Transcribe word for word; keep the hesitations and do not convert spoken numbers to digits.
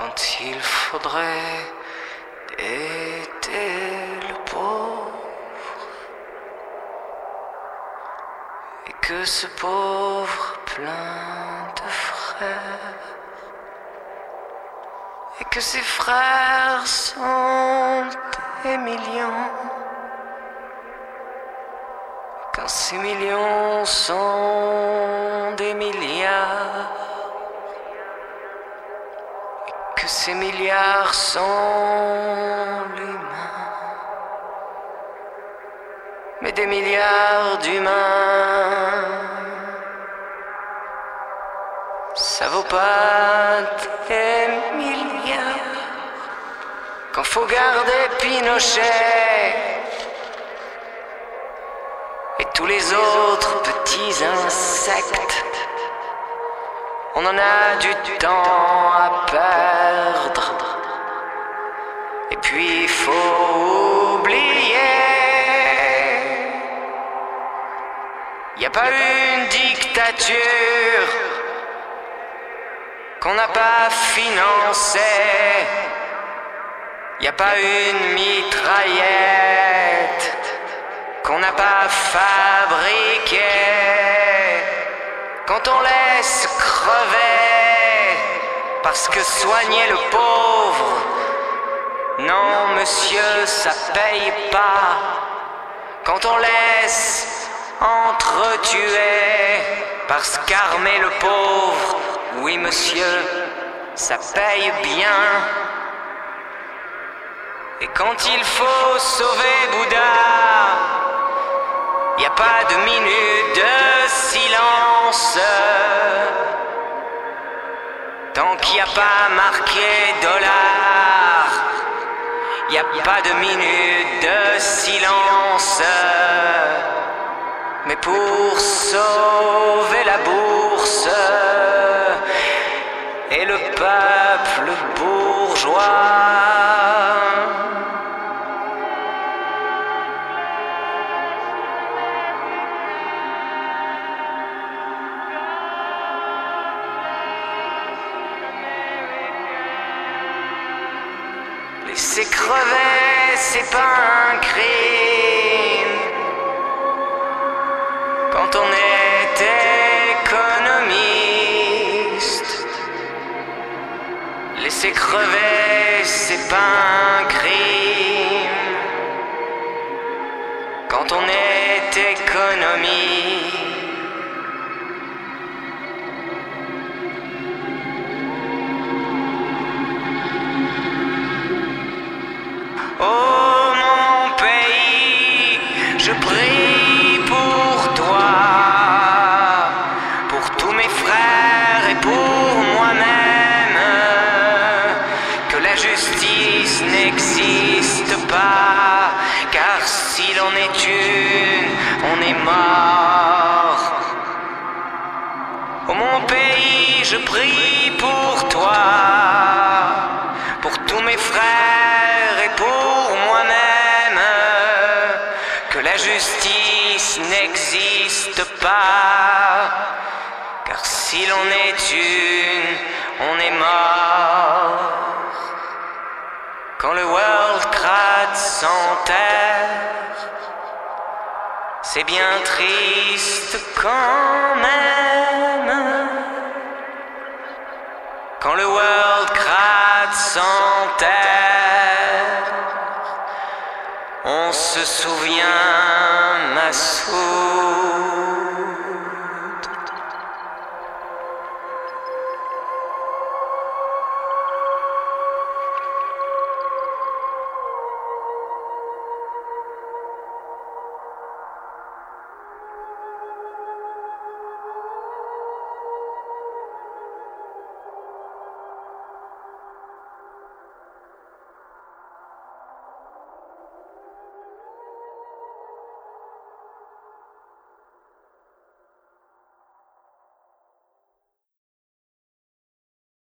quand il faudrait aider le pauvre, et que ce pauvre plein de frères, et que ses frères sont des millions, quand ces millions sont des milliards, et que ces milliards sont l'humain, mais des milliards d'humains, ça vaut pas des milliards quand faut garder Pinochet et tous les autres petits insectes. On en a du temps à perdre, et puis il faut oublier. Y a pas une dictature qu'on n'a pas financée. Y a pas une mitraillette qu'on n'a pas fabriquée. Quand on laisse crever parce que soigner le pauvre, non monsieur, ça paye pas. Quand on laisse entretuer parce qu'armer le pauvre, oui monsieur, ça paye bien. Et quand il faut sauver Bouddha, y a pas de minute de silence tant qu'il n'y a pas marqué dollar. Y a pas de minute de silence. Mais pour sauver la bourse et le peuple bourgeois, laisser crever, c'est pas un crime quand on est économiste. Laisser crever, c'est pas un crime quand on est économiste. Oh mon pays, je prie pour toi, pour tous mes frères et pour moi-même, que la justice n'existe pas, car si l'on est une, on est mort. Oh mon pays, je prie pour toi, pour tous mes frères et pour moi-même, que la justice n'existe pas, car si l'on est une, on est mort. Quand le World Trade s'enterre, c'est bien triste quand même. Quand le World Trade s'enterre, on se souvient, Massoud,